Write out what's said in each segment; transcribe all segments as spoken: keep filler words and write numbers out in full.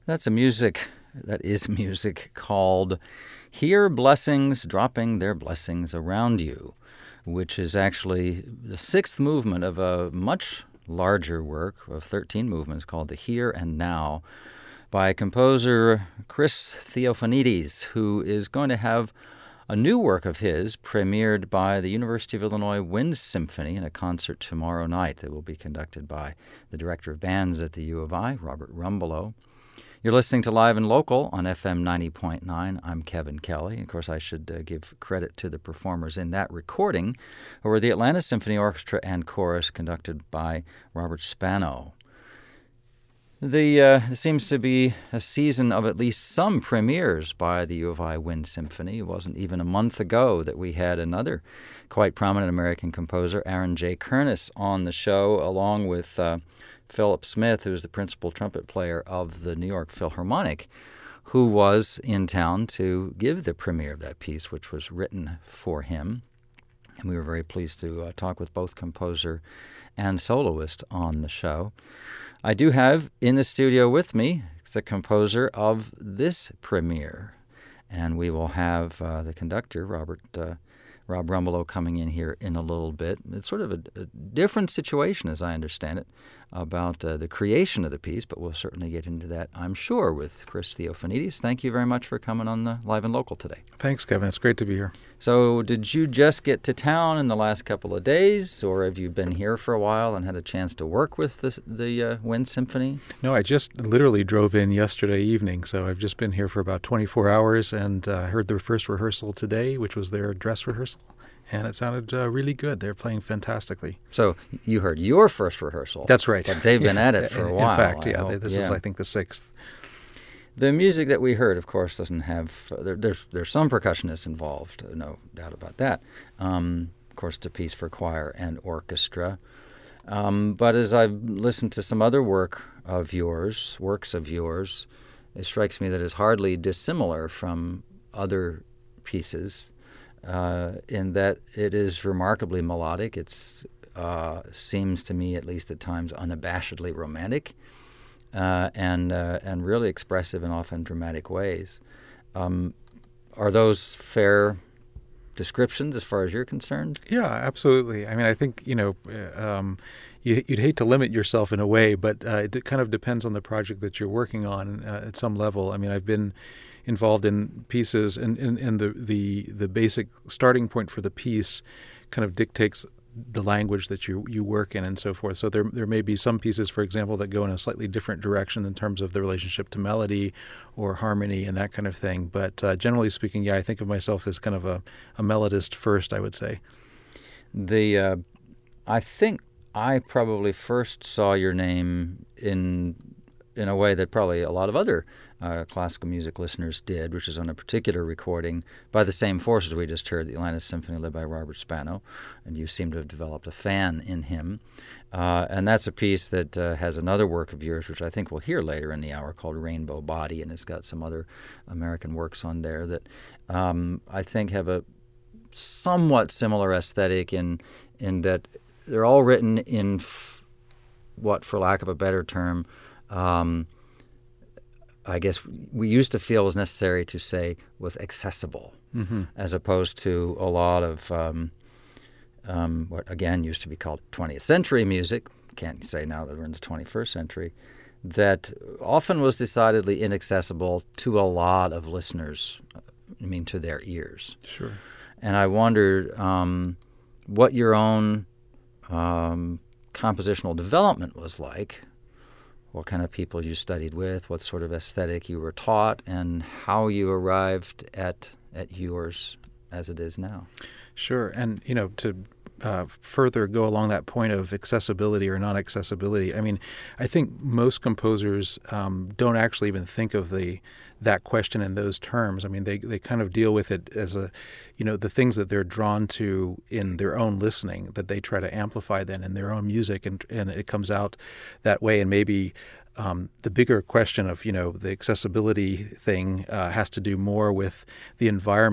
That's a music, that is music called Hear Blessings Dropping Their Blessings Around You, which is actually the sixth movement of a much larger work of thirteen movements called The Here and Now by composer Chris Theophanides, who is going to have a new work of his premiered by the University of Illinois Wind Symphony in a concert tomorrow night that will be conducted by the director of bands at the U of I, Robert Rumbelow. You're listening to Live and Local on F M ninety point nine. I'm Kevin Kelly. Of course, I should uh, give credit to the performers in that recording, who were the Atlanta Symphony Orchestra and Chorus, conducted by Robert Spano. The, uh, there seems to be a season of at least some premieres by the U of I Wind Symphony. It wasn't even a month ago that we had another quite prominent American composer, Aaron J. Kernis, on the show, along with uh, Philip Smith, who's the principal trumpet player of the New York Philharmonic, who was in town to give the premiere of that piece, which was written for him. And we were very pleased to uh, talk with both composer and soloist on the show. I do have in the studio with me the composer of this premiere, and we will have uh, the conductor, Robert uh, Rob Rumbelow, coming in here in a little bit. It's sort of a, a different situation, as I understand it, about uh, the creation of the piece, but we'll certainly get into that, I'm sure, with Chris Theophanides. Thank you very much for coming on the Live and Local today. Thanks, Kevin. It's great to be here. So did you just get to town in the last couple of days, or have you been here for a while and had a chance to work with the, the uh, Wind Symphony? No, I just literally drove in yesterday evening, so I've just been here for about twenty-four hours and uh, heard their first rehearsal today, which was their dress rehearsal. And it sounded uh, really good. They're playing fantastically. So you heard your first rehearsal. That's right. But they've been at it for a while. In fact, I yeah. hope. They, this yeah. is, I think, the sixth. The music that we heard, of course, doesn't have... Uh, there, there's there's some percussionists involved, uh, no doubt about that. Um, of course, it's a piece for choir and orchestra. Um, but as I've listened to some other work of yours, works of yours, it strikes me that it's hardly dissimilar from other pieces, Uh, in that it is remarkably melodic. It uh, seems to me, at least at times, unabashedly romantic, uh, and uh, and really expressive in often dramatic ways. Um, are those fair descriptions as far as you're concerned? Yeah, absolutely. I mean, I think, you know, um, you, you'd hate to limit yourself in a way, but uh, it kind of depends on the project that you're working on uh, at some level. I mean, I've been involved in pieces, and, and, and the, the, the basic starting point for the piece kind of dictates the language that you you work in and so forth. So there there may be some pieces, for example, that go in a slightly different direction in terms of the relationship to melody or harmony and that kind of thing. But uh, generally speaking, yeah, I think of myself as kind of a, a melodist first, I would say. The uh, I think I probably first saw your name in in a way that probably a lot of other uh, classical music listeners did, which is on a particular recording by the same forces we just heard, the Atlanta Symphony led by Robert Spano, and you seem to have developed a fan in him. Uh, and that's a piece that uh, has another work of yours, which I think we'll hear later in the hour, called Rainbow Body, and it's got some other American works on there that um, I think have a somewhat similar aesthetic in in that they're all written in f- what, for lack of a better term, Um, I guess we used to feel was necessary to say was accessible, mm-hmm. as opposed to a lot of um, um, what again used to be called twentieth century music. Can't say now that we're in the twenty-first century. That often was decidedly inaccessible to a lot of listeners. I mean, to their ears. Sure. And I wondered um, what your own um, compositional development was like. What kind of people you studied with, what sort of aesthetic you were taught, and how you arrived at at yours as it is now. Sure. And, you know, to uh, further go along that point of accessibility or non-accessibility, I mean, I think most composers um, don't actually even think of the that question in those terms. I mean, they, they kind of deal with it as a, you know, the things that they're drawn to in their own listening, that they try to amplify then in their own music, and, and it comes out that way. And maybe um, the bigger question of, you know, the accessibility thing uh, has to do more with the environment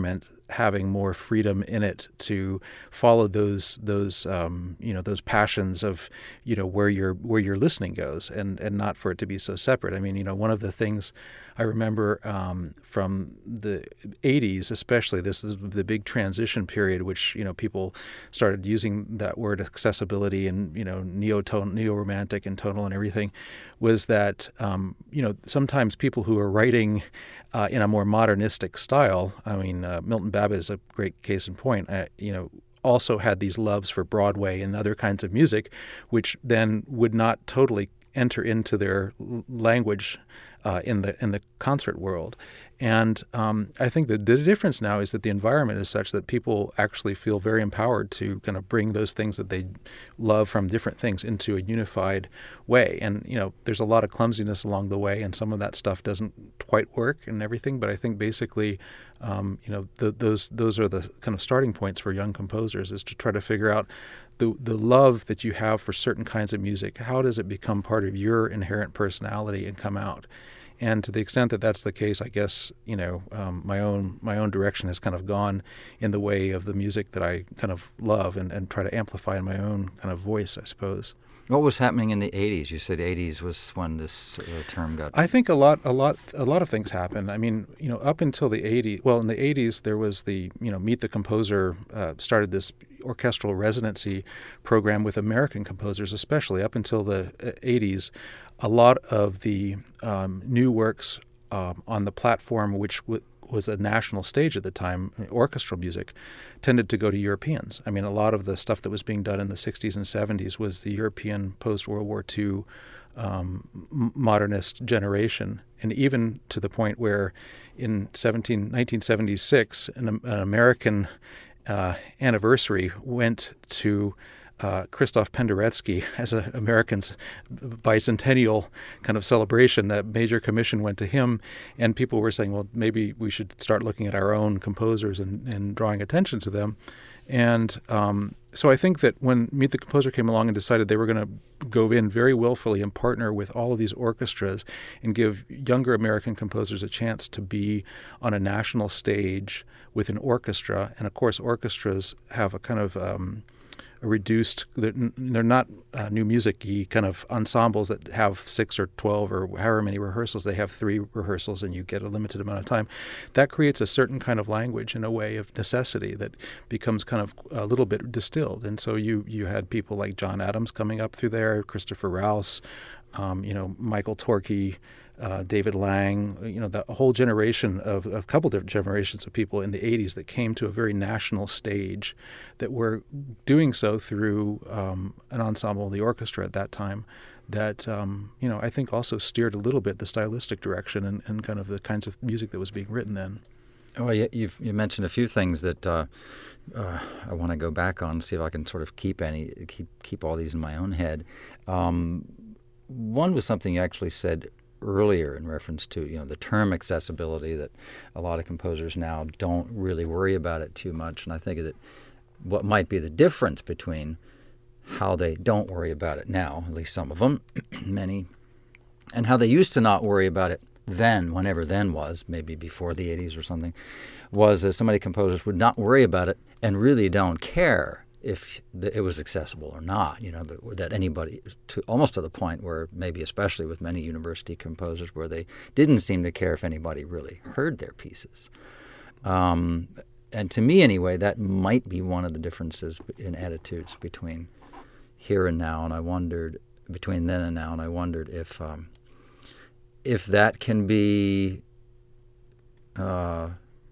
having more freedom in it to follow those those um, you know those passions of you know where your where your listening goes, and and not for it to be so separate. I mean, you know, one of the things I remember um, from the eighties, especially, this is the big transition period, which, you know, people started using that word accessibility and, you know, neo-tone, neo-romantic and tonal and everything, was that, um, you know, sometimes people who are writing uh, in a more modernistic style, I mean, uh, Milton Babbitt is a great case in point, uh, you know, also had these loves for Broadway and other kinds of music, which then would not totally enter into their language uh, in the in the concert world. And um, I think that the difference now is that the environment is such that people actually feel very empowered to kind of bring those things that they love from different things into a unified way. And, you know, there's a lot of clumsiness along the way, and some of that stuff doesn't quite work and everything. But I think basically, um, you know, the, those those are the kind of starting points for young composers, is to try to figure out the the love that you have for certain kinds of music. How does it become part of your inherent personality and come out? And to the extent that that's the case, I guess, you know, um, my own my own direction has kind of gone in the way of the music that I kind of love and, and try to amplify in my own kind of voice, I suppose. What was happening in the eighties? You said eighties was when this uh, term got... I think a lot, a lot, a lot of things happened. I mean, you know, up until the eighties, well, in the eighties, there was the, you know, Meet the Composer uh, started this orchestral residency program with American composers, especially up until the eighties. A lot of the um, new works um, on the platform, which w- was a national stage at the time, orchestral music, tended to go to Europeans. I mean, a lot of the stuff that was being done in the sixties and seventies was the European post-World War Two um, modernist generation. And even to the point where in nineteen seventy-six, an, an American uh, anniversary went to Uh, Christoph Penderecki as an American's bicentennial kind of celebration. That major commission went to him, and people were saying, well, maybe we should start looking at our own composers and, and drawing attention to them. And um, so I think that when Meet the Composer came along and decided they were going to go in very willfully and partner with all of these orchestras and give younger American composers a chance to be on a national stage with an orchestra, and of course orchestras have a kind of um, a reduced, they're, they're not uh, new music-y kind of ensembles that have six or twelve or however many rehearsals. They have three rehearsals and you get a limited amount of time. That creates a certain kind of language in a way of necessity that becomes kind of a little bit distilled. And so you you had people like John Adams coming up through there, Christopher Rouse, um, you know, Michael Torke, Uh, David Lang, you know, the whole generation of a couple different generations of people in the eighties that came to a very national stage, that were doing so through um, an ensemble, the orchestra at that time, that, um, you know, I think also steered a little bit the stylistic direction and, and kind of the kinds of music that was being written then. Oh, yeah, you've you mentioned a few things that uh, uh, I want to go back on, see if I can sort of keep any keep keep all these in my own head. Um, one was something you actually said earlier in reference to, you know, the term accessibility, that a lot of composers now don't really worry about it too much. And I think that what might be the difference between how they don't worry about it now, at least some of them, many, and how they used to not worry about it then, whenever then was, maybe before the eighties or something, was that so many composers would not worry about it and really don't care if it was accessible or not, you know, that, that anybody, to almost to the point where maybe especially with many university composers where they didn't seem to care if anybody really heard their pieces. Um, and to me anyway, that might be one of the differences in attitudes between here and now, and I wondered, between then and now, and I wondered if, um, if that can be uh,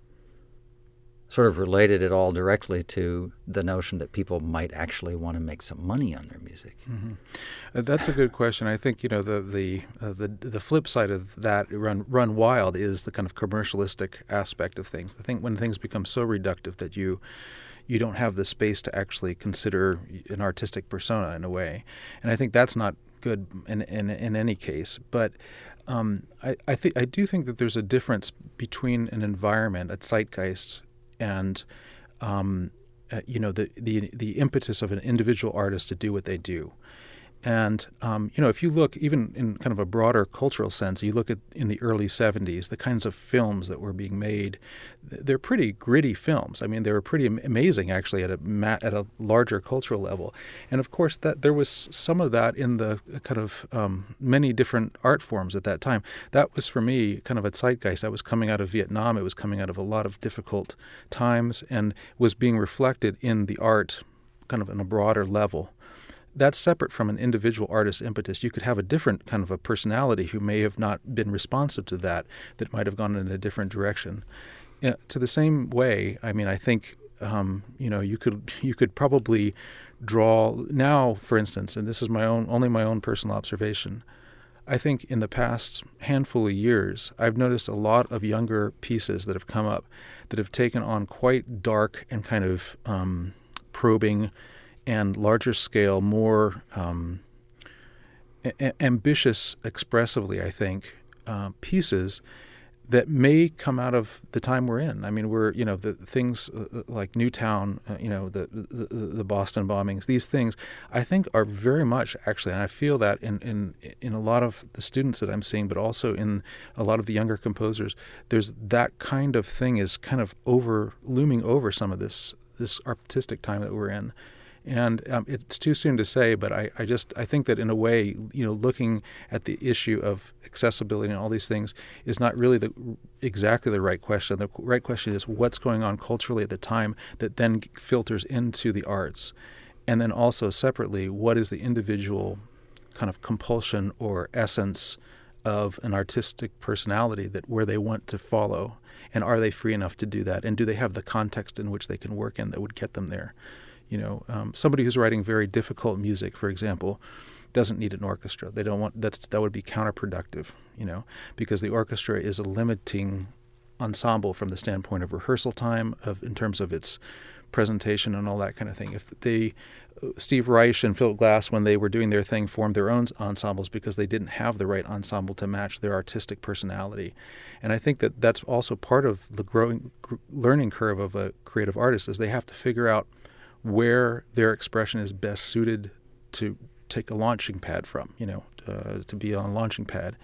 sort of related at all directly to the notion that people might actually want to make some money on their music. Mm-hmm. Uh, that's a good question. I think, you know, the the uh, the the flip side of that, run run wild, is the kind of commercialistic aspect of things. I think when things become so reductive that you you don't have the space to actually consider an artistic persona in a way, and I think that's not good in in, in any case. But um, I I think I do think that there's a difference between an environment, a zeitgeist, and um, uh, you know, the, the the impetus of an individual artist to do what they do. And, um, you know, if you look even in kind of a broader cultural sense, you look at in the early seventies, the kinds of films that were being made, they're pretty gritty films. I mean, they were pretty am- amazing, actually, at a ma- at a larger cultural level. And, of course, that there was some of that in the kind of um, many different art forms at that time. That was, for me, kind of a zeitgeist. That was coming out of Vietnam. It was coming out of a lot of difficult times and was being reflected in the art kind of on a broader level. That's separate from an individual artist's impetus. You could have a different kind of a personality who may have not been responsive to that, that might have gone in a different direction. Yeah, to the same way, I mean, I think, um, you know, you could you could probably draw now, for instance, and this is my own only my own personal observation. I think in the past handful of years, I've noticed a lot of younger pieces that have come up that have taken on quite dark and kind of um, probing and larger scale, more um, a- ambitious expressively, I think, uh, pieces that may come out of the time we're in. I mean, we're, you know, the things like Newtown, uh, you know, the, the the Boston bombings, these things, I think are very much actually, and I feel that in, in, in a lot of the students that I'm seeing, but also in a lot of the younger composers, there's that kind of thing is kind of over, looming over some of this, this artistic time that we're in. And um, it's too soon to say, but I, I just I think that in a way, you know, looking at the issue of accessibility and all these things is not really the exactly the right question. The right question is what's going on culturally at the time that then filters into the arts, and then also separately, what is the individual kind of compulsion or essence of an artistic personality that where they want to follow, and are they free enough to do that, and do they have the context in which they can work in that would get them there? You know, um, somebody who's writing very difficult music, for example, doesn't need an orchestra. They don't want that's that would be counterproductive, you know, because the orchestra is a limiting ensemble from the standpoint of rehearsal time, of in terms of its presentation and all that kind of thing. If they, Steve Reich and Philip Glass, when they were doing their thing, formed their own ensembles because they didn't have the right ensemble to match their artistic personality. And I think that that's also part of the growing learning curve of a creative artist, is they have to figure out where their expression is best suited to take a launching pad from, you know, uh, to be on a launching pad.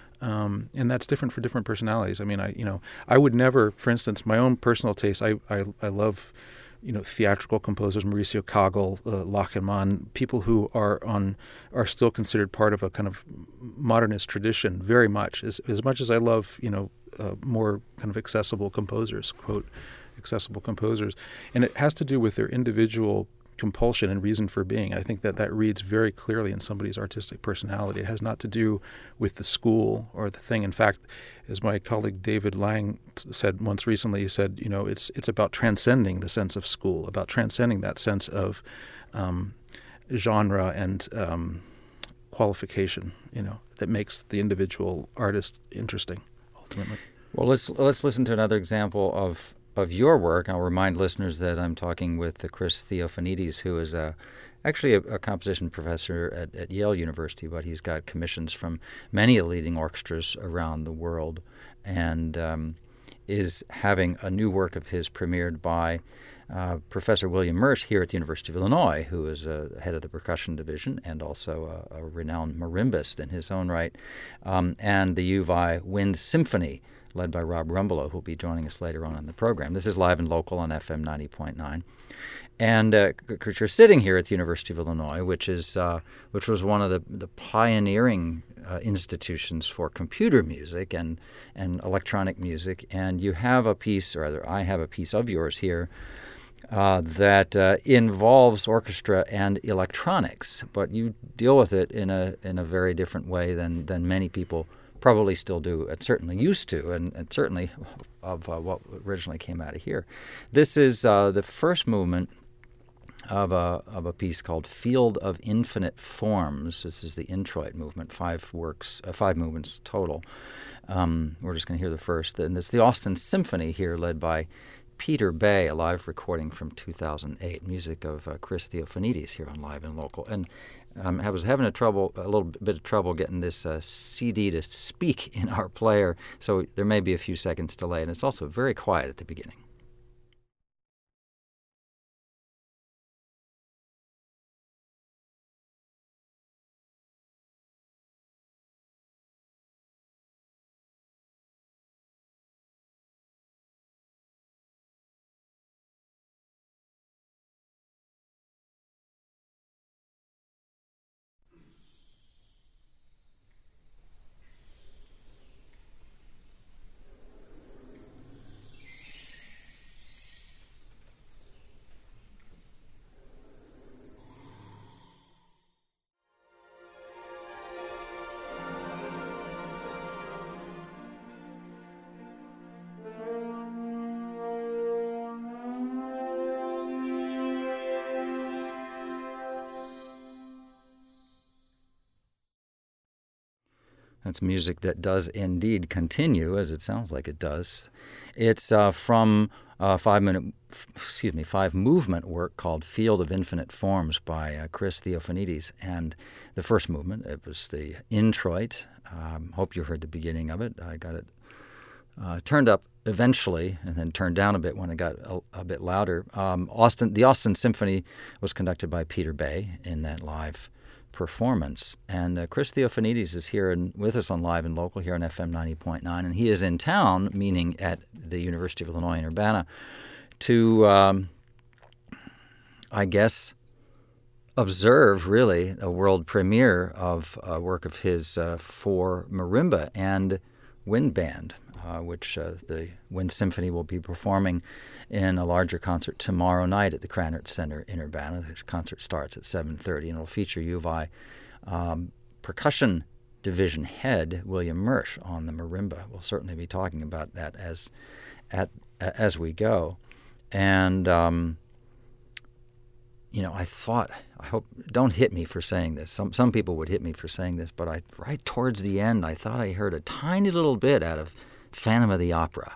Um, and that's different for different personalities. I mean, I, you know, I would never, for instance, my own personal taste, I, I, I love, you know, theatrical composers, Mauricio Kagel, uh, Lachenmann, people who are on, are still considered part of a kind of modernist tradition very much. As, as much as I love, you know, uh, more kind of accessible composers, quote, accessible composers. And it has to do with their individual compulsion and reason for being. I think that that reads very clearly in somebody's artistic personality. It has not to do with the school or the thing. In fact, as my colleague David Lang said once recently, he said, you know, it's it's about transcending the sense of school, about transcending that sense of um, genre and um, qualification, you know, that makes the individual artist interesting, ultimately. Well, let's let's listen to another example of of your work. I'll remind listeners that I'm talking with Chris Theophanides, who is a, actually a, a composition professor at, at Yale University, but he's got commissions from many leading orchestras around the world, and um, is having a new work of his premiered by uh, Professor William Mersch here at the University of Illinois, who is uh, head of the percussion division and also a, a renowned marimbist in his own right, um, and the U V I Wind Symphony, led by Rob Rumbelow, who'll be joining us later on in the program. This is live and local on F M ninety point nine. And uh, you're sitting here at the University of Illinois, which is uh, which was one of the, the pioneering uh, institutions for computer music and, and electronic music. And you have a piece, or rather I have a piece of yours here, uh, that uh, involves orchestra and electronics, but you deal with it in a in a very different way than, than many people probably still do, and certainly used to, and, and certainly of uh, what originally came out of here. This is uh, the first movement of a of a piece called Field of Infinite Forms. This is the introit movement, five works, uh, five movements total. Um, we're just going to hear the first. And it's the Austin Symphony here, led by Peter Bay, a live recording from two thousand eight, music of uh, Chris Theophanides here on Live and Local. And Um, I was having a trouble, a little bit of trouble getting this uh, C D to speak in our player, so there may be a few seconds delay, and it's also very quiet at the beginning. That's music that does indeed continue, as it sounds like it does. It's uh, from a five-minute, excuse me, five-movement work called Field of Infinite Forms by uh, Chris Theophanides. And the first movement, it was the introit. Um, hope you heard the beginning of it. I got it uh, turned up eventually, and then turned down a bit when it got a, a bit louder. Um, Austin, the Austin Symphony was conducted by Peter Bay in that live performance. And uh, Chris Theophanides is here and with us on Live and Local here on F M ninety point nine, and he is in town, meaning at the University of Illinois in Urbana, to, um, I guess, observe, really, a world premiere of a work of his uh, for marimba and wind band, uh, which uh, the Wind Symphony will be performing in a larger concert tomorrow night at the Krannert Center in Urbana. The concert starts at seven thirty, and it'll feature U of I um, percussion division head William Mersch on the marimba. We'll certainly be talking about that as at as we go. And um, you know, I thought, I hope, don't hit me for saying this. Some some people would hit me for saying this, but I right towards the end, I thought I heard a tiny little bit out of Phantom of the Opera.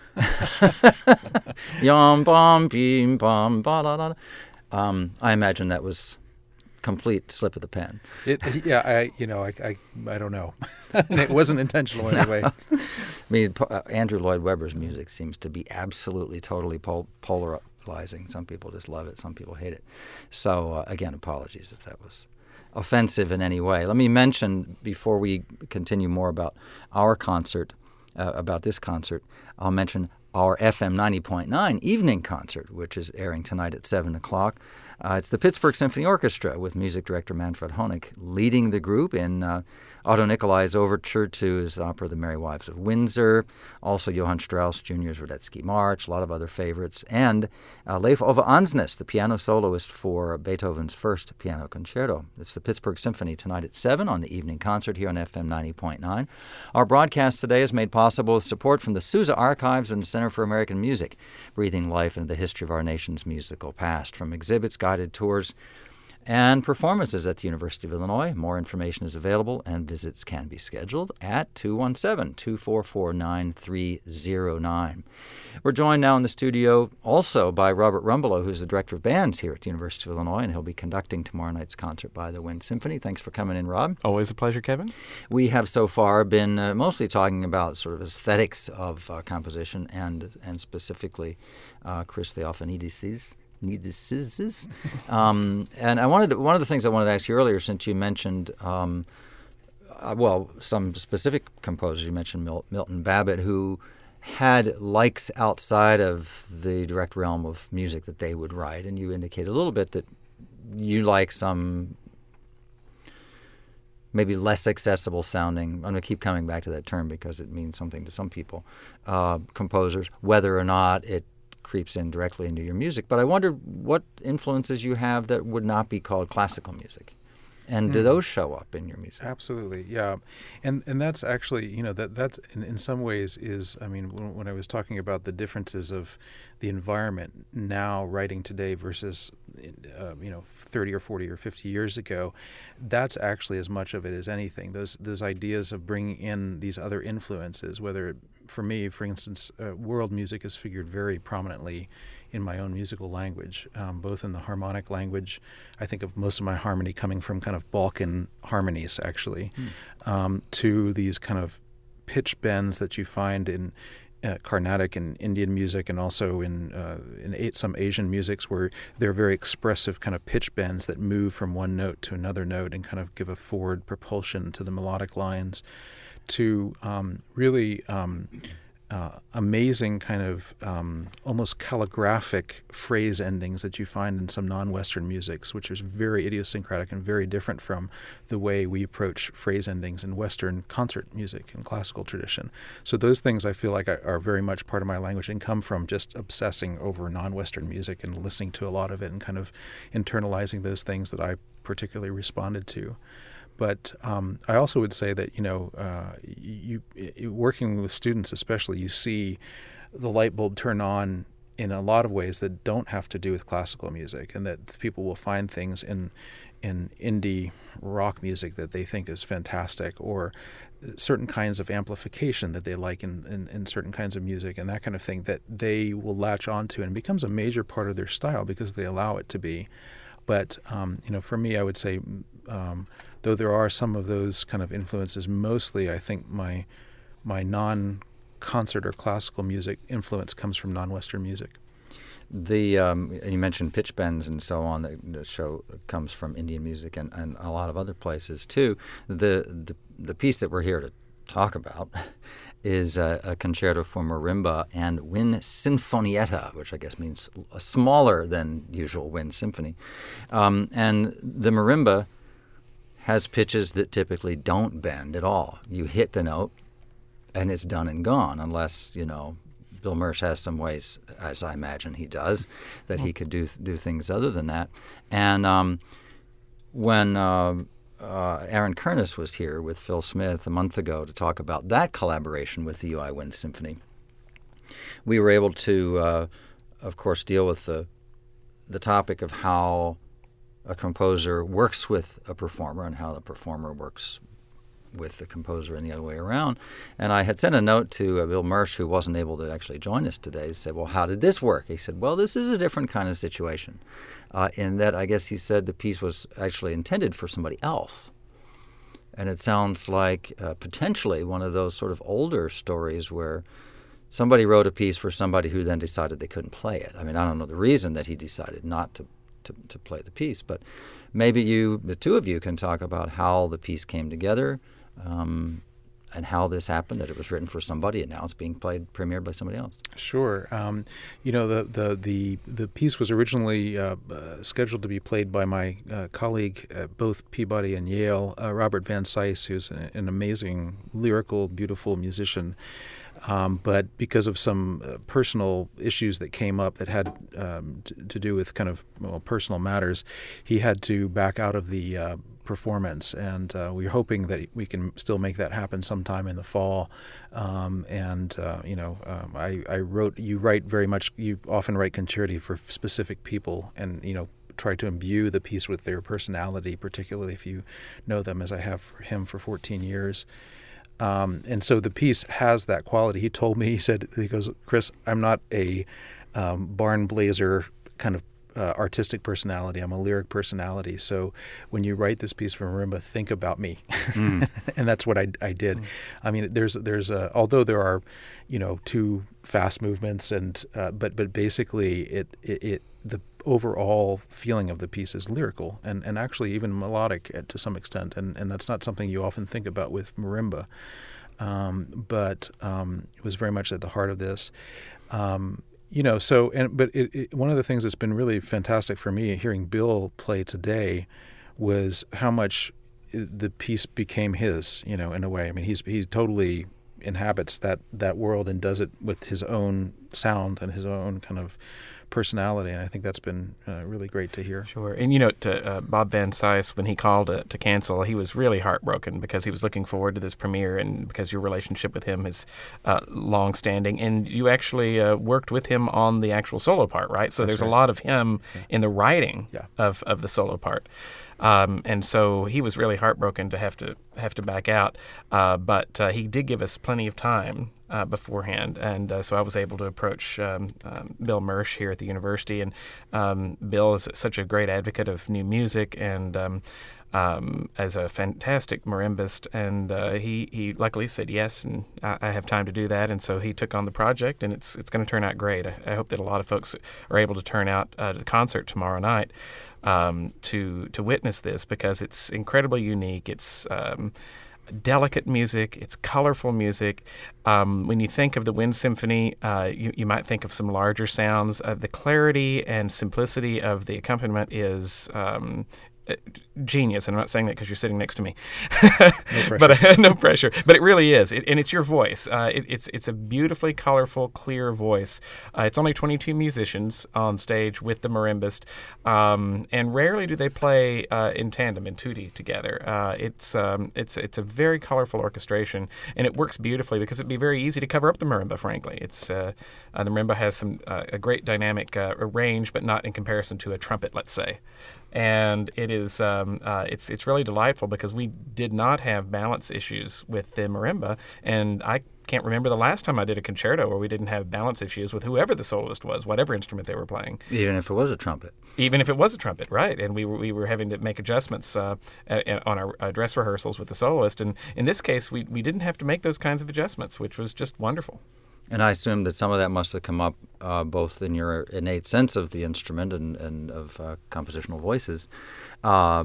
Yum bum beam bum ba da da. Um, I imagine that was complete slip of the pen. It, yeah, I you know I I, I don't know. It wasn't intentional anyway. I mean, uh, Andrew Lloyd Webber's music seems to be absolutely, totally pol- polarizing. Some people just love it. Some people hate it. So uh, again, apologies if that was offensive in any way. Let me mention before we continue more about our concert. Uh, about this concert, I'll mention our F M ninety point nine evening concert, which is airing tonight at seven o'clock. Uh, it's the Pittsburgh Symphony Orchestra with music director Manfred Honeck leading the group in uh, Otto Nicolai's overture to his opera The Merry Wives of Windsor, also Johann Strauss Junior's Radetzky March, a lot of other favorites, and uh, Leif Ove Ansnes, the piano soloist for Beethoven's first piano concerto. It's the Pittsburgh Symphony tonight at seven on the evening concert here on F M ninety point nine. Our broadcast today is made possible with support from the Sousa Archives and Center for American Music, breathing life into the history of our nation's musical past. From exhibits, guided tours, and performances at the University of Illinois. More information is available, and visits can be scheduled at two one seven, two four four, nine three zero nine. We're joined now in the studio also by Robert Rumbelow, who's the director of bands here at the University of Illinois, and he'll be conducting tomorrow night's concert by the Wind Symphony. Thanks for coming in, Rob. Always a pleasure, Kevin. We have so far been uh, mostly talking about sort of aesthetics of uh, composition and and specifically uh, Chris Theophanides' Needs. Um, and I wanted to, one of the things I wanted to ask you earlier, since you mentioned, um, uh, well, some specific composers. You mentioned Mil- Milton Babbitt, who had likes outside of the direct realm of music that they would write, and you indicated a little bit that you like some maybe less accessible sounding, I'm going to keep coming back to that term because it means something to some people, uh, composers, whether or not it creeps in directly into your music. But I wonder what influences you have that would not be called classical music. And do those show up in your music? Absolutely, yeah, and and that's actually, you know, that that in, in some ways is, I mean, when, when I was talking about the differences of the environment now writing today versus, uh, you know, thirty or forty or fifty years ago, that's actually as much of it as anything. Those those ideas of bringing in these other influences, whether for me, for instance, uh, world music has figured very prominently in my own musical language, um, both in the harmonic language. I think of most of my harmony coming from kind of Balkan harmonies, actually, mm. um, to these kind of pitch bends that you find in uh, Carnatic and Indian music, and also in uh, in a- some Asian musics, where they're very expressive kind of pitch bends that move from one note to another note and kind of give a forward propulsion to the melodic lines, to um, really um, uh, amazing kind of um, almost calligraphic phrase endings that you find in some non-Western musics, which is very idiosyncratic and very different from the way we approach phrase endings in Western concert music and classical tradition. So those things I feel like are very much part of my language and come from just obsessing over non-Western music and listening to a lot of it and kind of internalizing those things that I particularly responded to. But um, I also would say that, you know, uh, you, you working with students especially, you see the light bulb turn on in a lot of ways that don't have to do with classical music, and that people will find things in in indie rock music that they think is fantastic, or certain kinds of amplification that they like in, in, in certain kinds of music and that kind of thing that they will latch onto, and it becomes a major part of their style because they allow it to be. But um, you know, for me, I would say, um, though there are some of those kind of influences, mostly I think my my non-concert or classical music influence comes from non-Western music. The um, you mentioned pitch bends and so on. The, the show comes from Indian music and, and a lot of other places too. The, the the piece that we're here to talk about is a, a concerto for marimba and wind sinfonietta, which I guess means a smaller than usual wind symphony. Um, and the marimba has pitches that typically don't bend at all. You hit the note, and it's done and gone, unless you know. Bill Mersch has some ways, as I imagine he does, that he could do do things other than that. And um, when uh, uh, Aaron Kernis was here with Phil Smith a month ago to talk about that collaboration with the U I Wind Symphony, we were able to, uh, of course, deal with the the topic of how a composer works with a performer and how the performer works with the composer and the other way around. And I had sent a note to uh, Bill Mersch, who wasn't able to actually join us today, to say, well, how did this work? He said, well, this is a different kind of situation uh, in that I guess he said the piece was actually intended for somebody else. And it sounds like uh, potentially one of those sort of older stories where somebody wrote a piece for somebody who then decided they couldn't play it. I mean, I don't know the reason that he decided not to, to, to play the piece, but maybe you, the two of you, can talk about how the piece came together, Um, and how this happened, that it was written for somebody and now it's being played, premiered by somebody else. Sure. Um, you know, the, the, the, the piece was originally uh, uh, scheduled to be played by my uh, colleague at both Peabody and Yale, uh, Robert Van Cise, who's an, an amazing, lyrical, beautiful musician. Um, but because of some uh, personal issues that came up that had um, t- to do with kind of well, personal matters, he had to back out of the uh, performance, and uh, we're hoping that we can still make that happen sometime in the fall. Um, and uh, you know, um, I, I wrote. You write very much. You often write concerti for specific people, and you know, try to imbue the piece with their personality, particularly if you know them, as I have for him for fourteen years. Um, and so the piece has that quality. He told me, he said, he goes, Chris, I'm not a um, barn blazer kind of uh, artistic personality. I'm a lyric personality. So when you write this piece for marimba, think about me. Mm. And that's what I, I did. Mm. I mean, there's there's a, although there are, you know, two fast movements, and uh, but but basically it, it it the overall feeling of the piece is lyrical and, and actually even melodic to some extent, and, and that's not something you often think about with marimba. Um, but um, it was very much at the heart of this. Um, you know, so, and but it, it, one of the things that's been really fantastic for me hearing Bill play today was how much the piece became his, you know, in a way. I mean, he's he totally inhabits that, that world and does it with his own sound and his own kind of personality, and I think that's been uh, really great to hear. Sure. And, you know, to uh, Bob Van Cise, when he called uh, to cancel, he was really heartbroken because he was looking forward to this premiere, and because your relationship with him is uh, long-standing. And you actually uh, worked with him on the actual solo part, right? So that's there's right. a lot of him yeah. in the writing yeah. of, of the solo part. Um, and so he was really heartbroken to have to have to back out, uh, but uh, he did give us plenty of time uh, beforehand, and uh, so I was able to approach um, um, Bill Mersch here at the university, and um, Bill is such a great advocate of new music, and um, um, as a fantastic marimbist, and uh, he he luckily said yes, and I, I have time to do that, and so he took on the project, and it's it's going to turn out great. I, I hope that a lot of folks are able to turn out uh, to the concert tomorrow night. Um, to to witness this, because it's incredibly unique. It's um, delicate music. It's colorful music. Um, when you think of the Wind Symphony, uh, you, you might think of some larger sounds. Uh, the clarity and simplicity of the accompaniment is um, genius. And I'm not saying that because you're sitting next to me. No pressure. but uh, no pressure. But it really is, it, and it's your voice. Uh, it, it's it's a beautifully colorful, clear voice. Uh, it's only twenty-two musicians on stage with the marimbist, um, and rarely do they play uh, in tandem, in tutti together. Uh, it's um, it's it's a very colorful orchestration, and it works beautifully because it'd be very easy to cover up the marimba. Frankly, it's uh, uh, the marimba has some uh, a great dynamic uh, range, but not in comparison to a trumpet, let's say. and it is um, uh, it's it's really delightful because we did not have balance issues with the marimba, and I can't remember the last time I did a concerto where we didn't have balance issues with whoever the soloist was, whatever instrument they were playing. Even if it was a trumpet. Even if it was a trumpet, right. And we were, we were having to make adjustments uh, on our uh, dress rehearsals with the soloist. And in this case, we, we didn't have to make those kinds of adjustments, which was just wonderful. And I assume that some of that must have come up uh, both in your innate sense of the instrument and, and of uh, compositional voices, uh,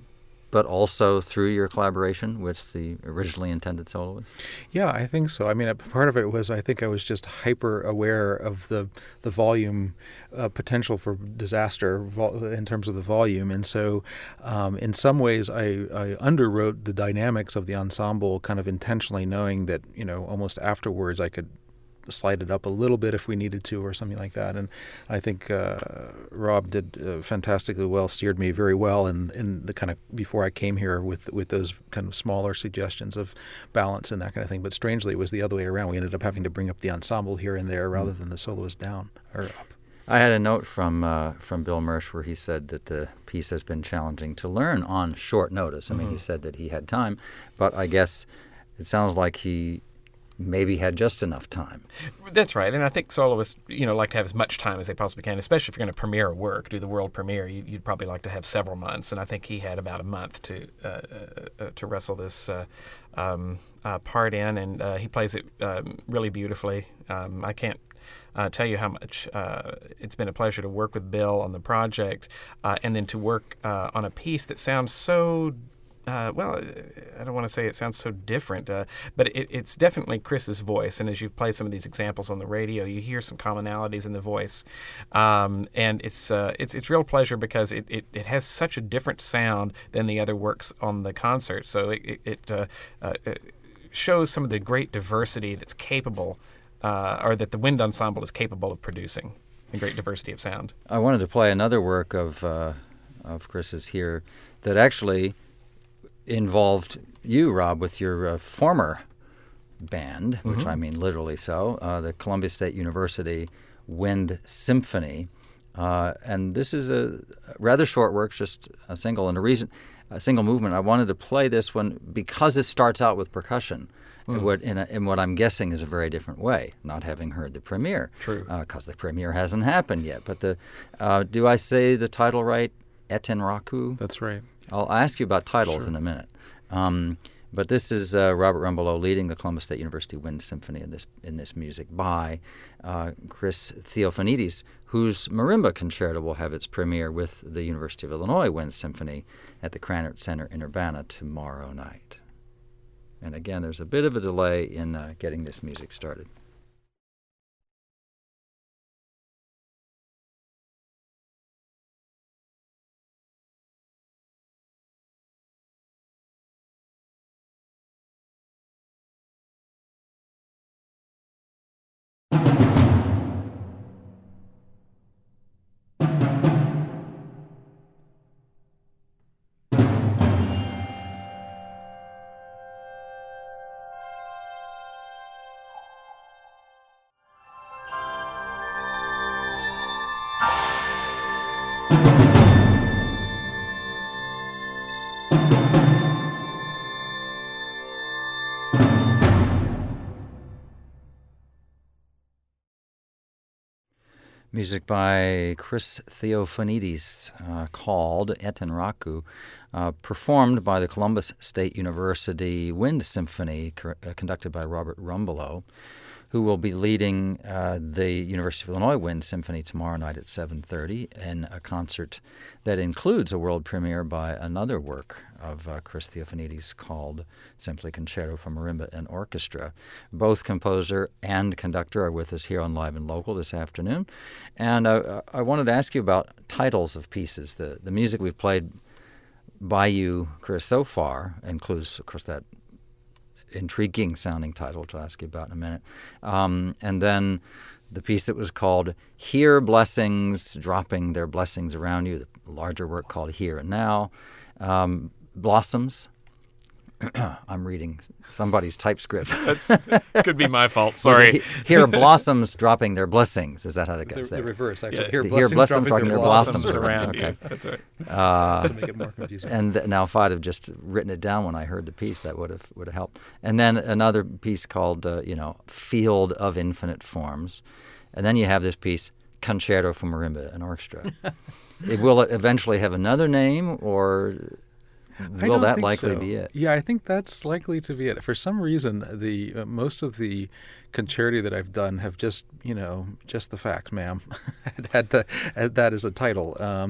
but also through your collaboration with the originally intended soloist? Yeah, I think so. I mean, part of it was I think I was just hyper aware of the the volume uh, potential for disaster vol- in terms of the volume, and so um, in some ways I, I underwrote the dynamics of the ensemble kind of intentionally, knowing that you know almost afterwards I could slide it up a little bit if we needed to or something like that. And I think uh, Rob did uh, fantastically well, steered me very well in, in the kind of before I came here with with those kind of smaller suggestions of balance and that kind of thing. But strangely, it was the other way around. We ended up having to bring up the ensemble here and there rather than the soloist down or up. I had a note from uh, from Bill Mersch where he said that the piece has been challenging to learn on short notice. I mean, mm-hmm. he said that he had time, but I guess it sounds like he maybe had just enough time. That's right, and I think soloists, you know, like to have as much time as they possibly can, especially if you're going to premiere a work, do the world premiere. You, you'd probably like to have several months, and I think he had about a month to uh, uh, to wrestle this uh, um, uh, part in, and uh, he plays it um, really beautifully. Um, I can't Uh, tell you how much uh, it's been a pleasure to work with Bill on the project, uh, and then to work uh, on a piece that sounds so, uh, well, I don't want to say it sounds so different, uh, but it, it's definitely Chris's voice. And as you've played some of these examples on the radio, you hear some commonalities in the voice, um, and it's uh, it's it's real pleasure because it, it, it has such a different sound than the other works on the concert. So it it, it, uh, uh, it shows some of the great diversity that's capable. Uh, or that the wind ensemble is capable of producing a great diversity of sound. I wanted to play another work of uh, of Chris's here that actually involved you, Rob, with your uh, former band, mm-hmm. which I mean literally so, uh, the Columbia State University Wind Symphony. Uh, and this is a rather short work, just a single, and a reason, a single movement. I wanted to play this one because it starts out with percussion. Mm. What, in, a, in what I'm guessing is a very different way, not having heard the premiere. True. Because uh, the premiere hasn't happened yet. But the uh, do I say the title right? Etenraku? That's right. I'll ask you about titles sure. in a minute. Um, but this is uh, Robert Rumbelow leading the Columbus State University Wind Symphony in this in this music by uh, Chris Theofanidis, whose marimba concerto will have its premiere with the University of Illinois Wind Symphony at the Krannert Center in Urbana tomorrow night. And again, there's a bit of a delay in uh, getting this music started. Music by Chris Theofanidis uh, called Etenraku, uh, performed by the Columbus State University Wind Symphony, co- uh, conducted by Robert Rumbelow, who will be leading uh, the University of Illinois Wind Symphony tomorrow night at seven thirty in a concert that includes a world premiere by another work of uh, Chris Theofanidis called simply Concerto for Marimba and Orchestra. Both composer and conductor are with us here on Live and Local this afternoon. And uh, I wanted to ask you about titles of pieces. The, the music we've played by you, Chris, so far includes, of course, that intriguing sounding title, which I'll ask you about in a minute. Um, and then the piece that was called Here Blessings, Dropping Their Blessings Around You, the larger work called Here and Now. Um, Blossoms, I'm reading somebody's typescript. That's could be my fault. Sorry. Here are blossoms dropping their blessings. Is that how that goes? The, there? the reverse, actually. Yeah. Here, Here, blessings, blessings dropping dropping their their blossoms, blossoms around around. you. That's right. Uh, to make it more confusing. and th- now, if I'd have just written it down when I heard the piece, that would have would have helped. And then another piece called, uh, you know, Field of Infinite Forms, and then you have this piece, Concerto for Marimba and Orchestra. it, will it eventually have another name, or I will don't that think likely so. be it? Yeah, I think that's likely to be it. For some reason, the uh, most of the concerti that I've done have just, you know, just the facts, ma'am, had, the, had that as a title. Um,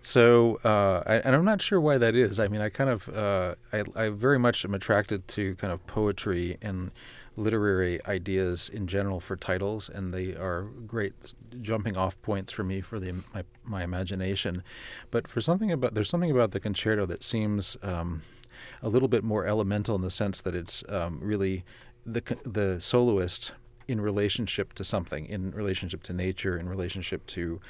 so, uh, I, and I'm not sure why that is. I mean, I kind of, uh, I, I very much am attracted to kind of poetry and literary ideas in general for titles, and they are great jumping off points for me for the my, my imagination. But for something about there's something about the concerto that seems um, a little bit more elemental in the sense that it's um, really the the soloist in relationship to something, in relationship to nature, in relationship to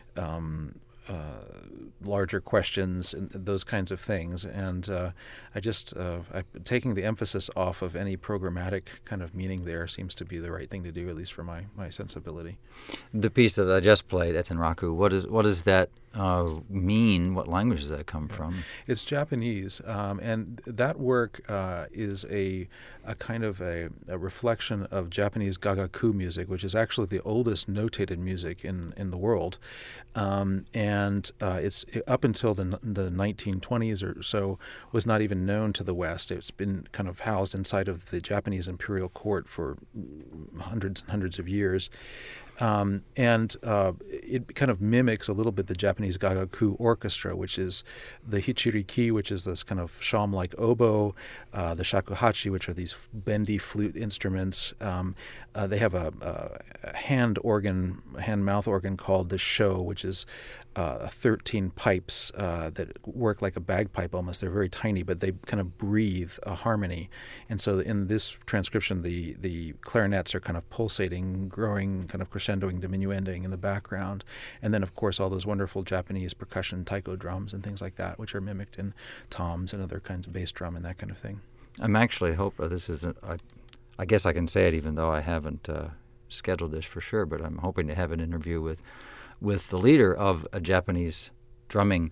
um, uh, larger questions and those kinds of things. And uh, I just, uh, I, taking the emphasis off of any programmatic kind of meaning there seems to be the right thing to do, at least for my, my sensibility. The piece that I just played, Etenraku, what is what does that uh, mean? What language does that come from? It's Japanese, um, and that work uh, is a a kind of a, a reflection of Japanese gagaku music, which is actually the oldest notated music in, in the world. Um, and uh, it's up until the, the nineteen twenties or so was not even known to the West. It's been kind of housed inside of the Japanese imperial court for hundreds and hundreds of years. Um, and uh, it kind of mimics a little bit the Japanese gagaku orchestra, which is the hichiriki, which is this kind of shawm-like oboe, uh, the shakuhachi, which are these bendy flute instruments. Um, uh, they have a, a hand organ, hand-mouth organ called the sho, which is uh, thirteen pipes uh, that work like a bagpipe almost. They're very tiny, but they kind of breathe a harmony. And so in this transcription, the, the clarinets are kind of pulsating, growing, kind of crescendoing, diminuending in the background. And then, of course, all those wonderful Japanese percussion taiko drums and things like that, which are mimicked in toms and other kinds of bass drum and that kind of thing. I'm actually hope uh, this isn't. I, I guess I can say it, even though I haven't uh, scheduled this for sure. But I'm hoping to have an interview with, with the leader of a Japanese drumming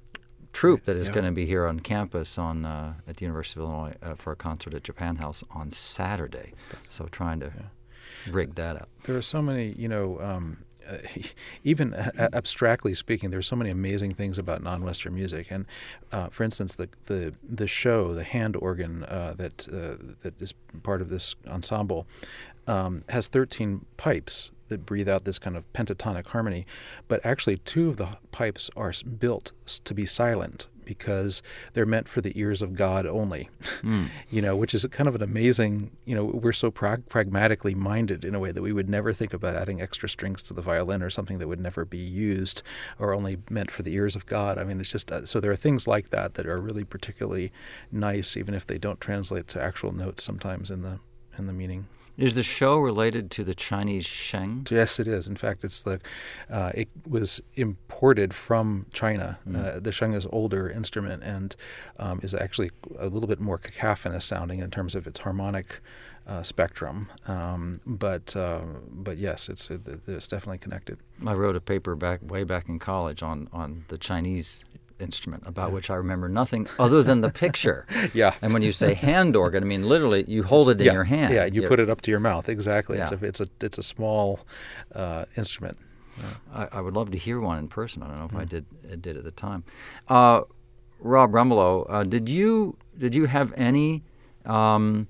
troupe that is Yeah. going to be here on campus on uh, at the University of Illinois uh, for a concert at Japan House on Saturday. So trying to Yeah. rig that up. There are so many, you know, um, uh, even uh, abstractly speaking, there's so many amazing things about non-Western music. And uh, for instance, the the the show, the hand organ uh, that uh, that is part of this ensemble, um, has thirteen pipes that breathe out this kind of pentatonic harmony. But actually, two of the pipes are built to be silent, because they're meant for the ears of God only, mm. you know, which is kind of an amazing, you know, we're so prag- pragmatically minded in a way that we would never think about adding extra strings to the violin or something that would never be used or only meant for the ears of God. I mean, it's just, uh, so there are things like that that are really particularly nice, even if they don't translate to actual notes sometimes in the in the meaning. Is the show related to the Chinese sheng? Yes, it is. In fact, it's the uh, it was imported from China. Mm. Uh, the sheng is an older instrument and um, is actually a little bit more cacophonous sounding in terms of its harmonic uh, spectrum. Um, but uh, but yes, it's it, it's definitely connected. I wrote a paper back way back in college on on the Chinese instrument, about which I remember nothing other than the picture. Yeah. And when you say hand organ, I mean literally you hold it in yeah. your hand. Yeah, you You're, put it up to your mouth. Exactly. Yeah. It's a it's a it's a small uh, instrument. Yeah. I, I would love to hear one in person. I don't know if mm. I did I did at the time. Uh, Rob Rumbelow, uh, did you did you have any um,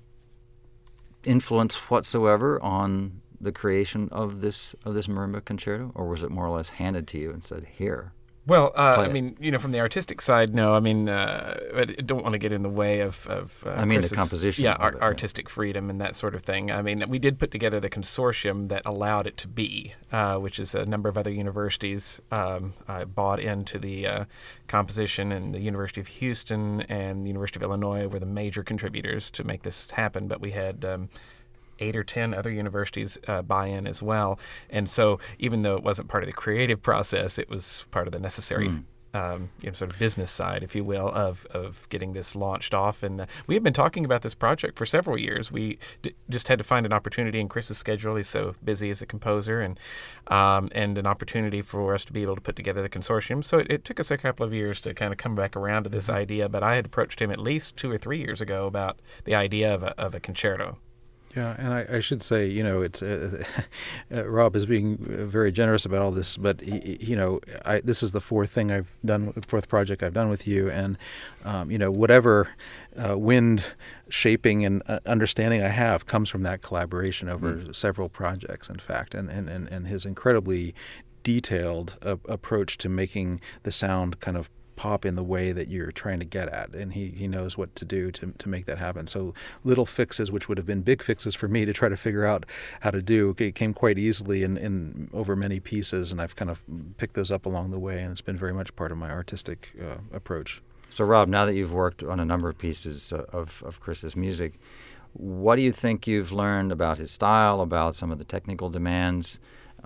influence whatsoever on the creation of this of this marimba concerto, or was it more or less handed to you and said, "Here"? Well, uh, I it. mean, you know, from the artistic side, no. I mean, uh, I don't want to get in the way of. of uh, I mean, Chris's, the composition. Yeah, of ar- it, artistic yeah. freedom and that sort of thing. I mean, we did put together the consortium that allowed it to be, uh, which is a number of other universities um, uh, bought into the uh, composition, and the University of Houston and the University of Illinois were the major contributors to make this happen. But we had. Um, eight or ten other universities uh, buy in as well. And so even though it wasn't part of the creative process, it was part of the necessary mm. um, you know, sort of business side, if you will, of of getting this launched off. And uh, we have been talking about this project for several years. We d- just had to find an opportunity in Chris's schedule. He's so busy as a composer, and um, and an opportunity for us to be able to put together the consortium. So it, it took us a couple of years to kind of come back around to this mm-hmm. idea. But I had approached him at least two or three years ago about the idea of a, of a concerto. Yeah, and I, I should say, you know, it's uh, uh, Rob is being very generous about all this, but he, you know, I, this is the fourth thing I've done, fourth project I've done with you, and um, you know, whatever uh, wind shaping and uh, understanding I have comes from that collaboration over mm-hmm. several projects, in fact, and and and, and his incredibly detailed uh, approach to making the sound kind of pop in the way that you're trying to get at, and he, he knows what to do to to make that happen. So little fixes, which would have been big fixes for me to try to figure out how to do, it came quite easily in, in over many pieces, and I've kind of picked those up along the way, and it's been very much part of my artistic uh, approach. So Rob, now that you've worked on a number of pieces of, of Chris's music, what do you think you've learned about his style, about some of the technical demands,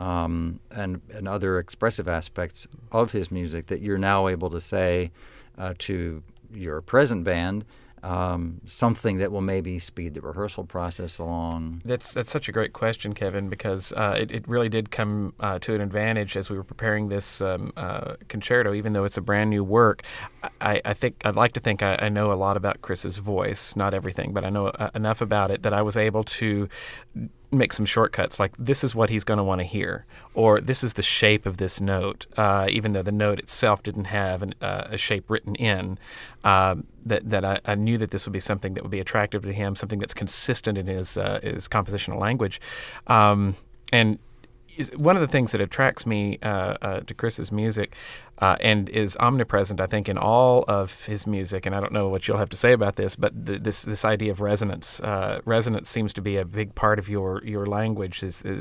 Um, and, and other expressive aspects of his music that you're now able to say uh, to your present band, um, something that will maybe speed the rehearsal process along? That's that's such a great question, Kevin, because uh, it, it really did come uh, to an advantage as we were preparing this um, uh, concerto, even though it's a brand new work. I, I think I'd like to think I, I know a lot about Chris's voice, not everything, but I know uh, enough about it that I was able to make some shortcuts, like this is what he's going to want to hear, or this is the shape of this note, uh, even though the note itself didn't have an, uh, a shape written in, uh, that that I, I knew that this would be something that would be attractive to him, something that's consistent in his uh, his compositional language. Um, and one of the things that attracts me uh, uh, to Chris's music uh, and is omnipresent, I think, in all of his music, and I don't know what you'll have to say about this, but th- this this idea of resonance. Uh, resonance seems to be a big part of your, your language. Is uh,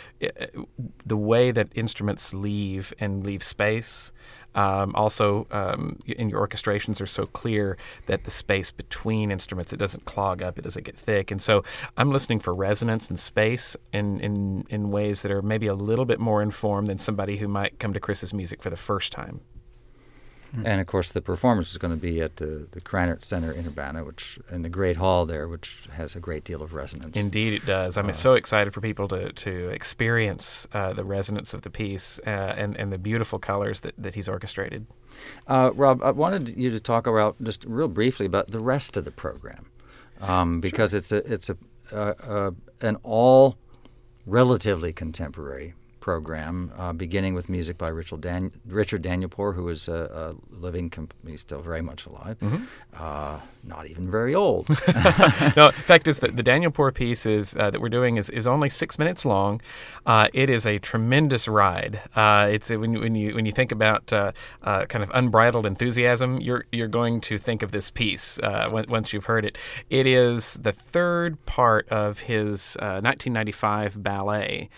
the way that instruments leave and leave space. Um, also, um, in your orchestrations are so clear that the space between instruments, it doesn't clog up, it doesn't get thick. And so I'm listening for resonance and space in, in, in ways that are maybe a little bit more informed than somebody who might come to Chris's music for the first time. And, of course, the performance is going to be at the, the Krannert Center in Urbana, which in the Great Hall there, which has a great deal of resonance. Indeed it does. I'm uh, so excited for people to, to experience uh, the resonance of the piece uh, and, and the beautiful colors that, that he's orchestrated. Uh, Rob, I wanted you to talk about, just real briefly, about the rest of the program, um, because sure. it's a it's a uh, uh, an all relatively contemporary program, uh, beginning with music by Richard, Dan- Richard Danielpour, who is a, a living, comp- he's still very much alive, mm-hmm. uh, not even very old. No, in fact, is the, the Danielpour piece is uh, that we're doing is, is only six minutes long. Uh, it is a tremendous ride. Uh, it's when you, when you when you think about uh, uh, kind of unbridled enthusiasm, you're you're going to think of this piece uh, when, once you've heard it. It is the third part of his uh, nineteen ninety-five ballet.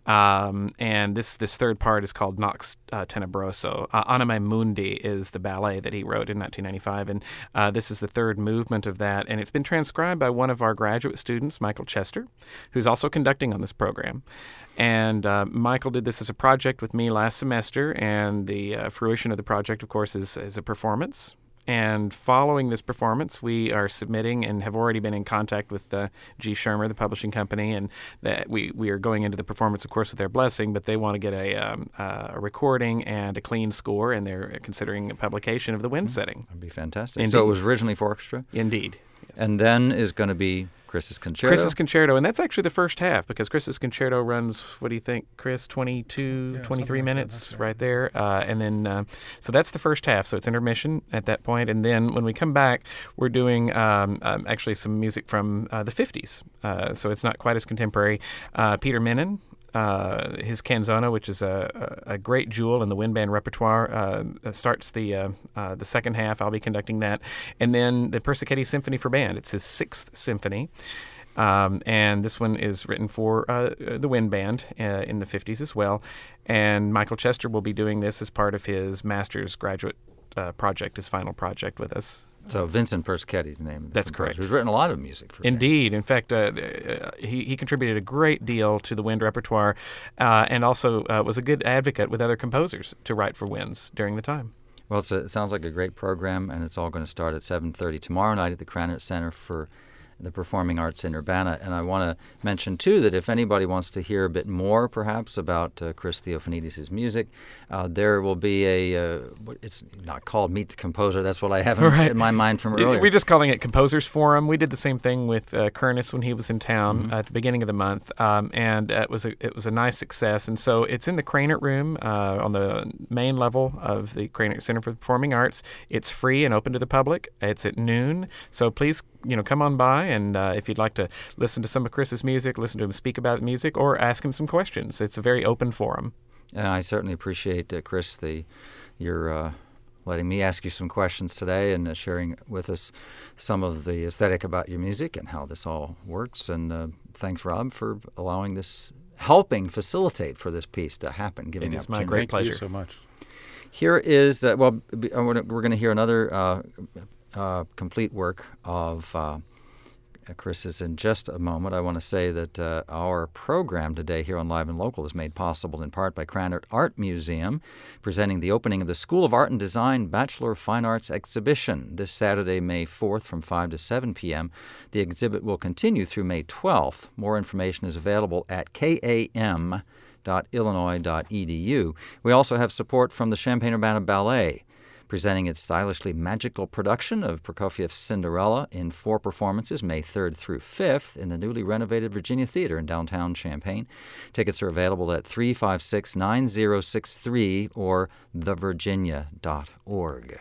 Um, and this this third part is called Nox uh, Tenebroso. Uh, Anima Mundi is the ballet that he wrote in nineteen ninety-five, and uh, this is the third movement of that. And it's been transcribed by one of our graduate students, Michael Chester, who's also conducting on this program. And uh, Michael did this as a project with me last semester, and the uh, fruition of the project, of course, is, is a performance. And following this performance, we are submitting and have already been in contact with uh, G. Schirmer, the publishing company, and that we, we are going into the performance, of course, with their blessing, but they want to get a, um, uh, a recording and a clean score, and they're considering a publication of the wind setting. That'd be fantastic. Indeed. So it was originally for orchestra? Indeed. Yes. And then is going to be Chris's Concerto? Chris's Concerto, and that's actually the first half, because Chris's Concerto runs, what do you think, Chris, twenty-two, yeah, twenty-three like minutes right. right there. Uh, and then, uh, so that's the first half, so it's intermission at that point. And then when we come back, we're doing um, um, actually some music from uh, the fifties. Uh, so it's not quite as contemporary. Uh, Peter Menon. Uh, his canzona, which is a, a, a great jewel in the wind band repertoire, uh, starts the uh, uh, the second half. I'll be conducting that. And then the Persichetti Symphony for Band. It's his sixth symphony. Um, and this one is written for uh, the wind band uh, in the fifties as well. And Michael Chester will be doing this as part of his master's graduate uh, project, his final project with us. So Vincent Persichetti is the name of the That's composer, correct. Who's written a lot of music for Indeed. In fact, uh, uh, he, he contributed a great deal to the wind repertoire uh, and also uh, was a good advocate with other composers to write for winds during the time. Well, it's a, it sounds like a great program, and it's all going to start at seven thirty tomorrow night at the Krannert Center for the Performing Arts in Urbana. And I want to mention, too, that if anybody wants to hear a bit more, perhaps, about uh, Chris Theofanidis' music, uh, there will be a, uh, it's not called Meet the Composer. That's what I have in, right. in my mind from earlier. We're just calling it Composers Forum. We did the same thing with uh, Curtis when he was in town Mm-hmm. at the beginning of the month, um, and it was, a, it was a nice success. And so it's in the Krannert Room uh, on the main level of the Krannert Center for the Performing Arts. It's free and open to the public. It's at noon. So please, you know, come on by, and uh, if you'd like to listen to some of Chris's music, listen to him speak about music, or ask him some questions. It's a very open forum. And I certainly appreciate, uh, Chris, the your uh, letting me ask you some questions today and uh, sharing with us some of the aesthetic about your music and how this all works. And uh, thanks, Rob, for allowing this, helping facilitate for this piece to happen. Giving It is the my opportunity. great Thank pleasure. you so much. Here is, uh, well, b- uh, we're going to hear another uh, uh, complete work of uh, Chris's in just a moment. I want to say that uh, our program today here on Live and Local is made possible in part by Krannert Art Museum, presenting the opening of the School of Art and Design Bachelor of Fine Arts exhibition this Saturday, May fourth from five to seven p.m. The exhibit will continue through May twelfth. More information is available at k a m dot illinois dot e d u. We also have support from the Champaign-Urbana Ballet, presenting its stylishly magical production of Prokofiev's Cinderella in four performances, May third through fifth, in the newly renovated Virginia Theater in downtown Champaign. Tickets are available at three five six, nine zero six three or the virginia dot org.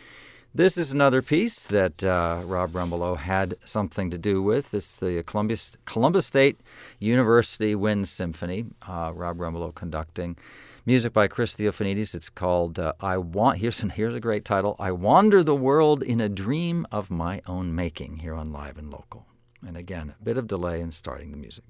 This is another piece that uh, Rob Rumbelow had something to do with. It's the Columbus, Columbus State University Wind Symphony, uh, Rob Rumbelow conducting. Music by Chris Theofanidis. It's called uh, I Want. Here's, here's a great title. I Wander the World in a Dream of My Own Making, here on Live and Local. And again, a bit of delay in starting the music.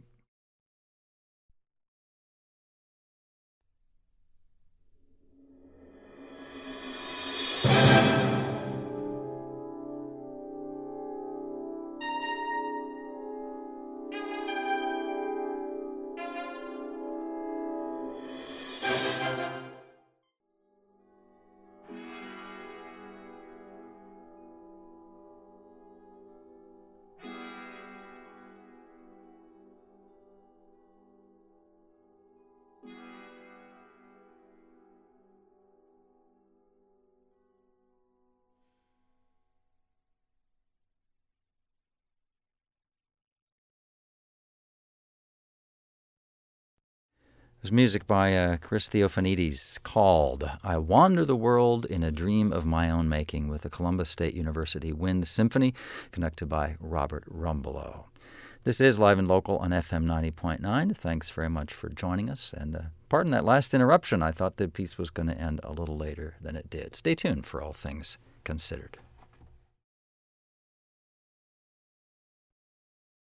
There's music by uh, Chris Theofanidis called I Wander the World in a Dream of My Own Making with the Columbus State University Wind Symphony, conducted by Robert Rumbelow. This is Live and Local on F M ninety point nine. Thanks very much for joining us. And uh, pardon that last interruption. I thought the piece was going to end a little later than it did. Stay tuned for All Things Considered.